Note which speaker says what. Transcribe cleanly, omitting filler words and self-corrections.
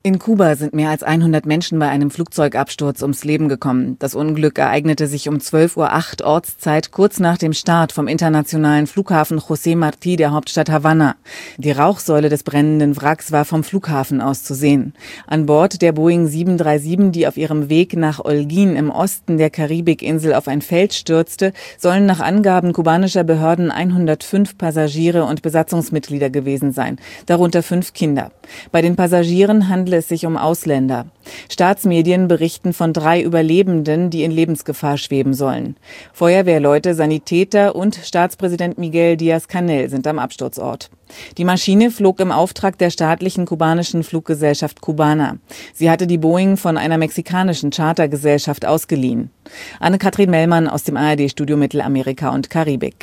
Speaker 1: In Kuba sind mehr als 100 Menschen bei einem Flugzeugabsturz ums Leben gekommen. Das Unglück ereignete sich um 12:08 Uhr Ortszeit, kurz nach dem Start vom internationalen Flughafen José Martí der Hauptstadt Havanna. Die Rauchsäule des brennenden Wracks war vom Flughafen aus zu sehen. An Bord der Boeing 737, die auf ihrem Weg nach Holguín im Osten der Karibikinsel auf ein Feld stürzte, sollen nach Angaben kubanischer Behörden 105 Passagiere und Besatzungsmitglieder gewesen sein, darunter 5 Kinder. Bei den Passagieren handelt es sich um Ausländer. Staatsmedien berichten von 3 Überlebenden, die in Lebensgefahr schweben sollen. Feuerwehrleute, Sanitäter und Staatspräsident Miguel Díaz-Canel sind am Absturzort. Die Maschine flog im Auftrag der staatlichen kubanischen Fluggesellschaft Cubana. Sie hatte die Boeing von einer mexikanischen Chartergesellschaft ausgeliehen. Anne-Kathrin Mellmann aus dem ARD-Studio Mittelamerika und Karibik.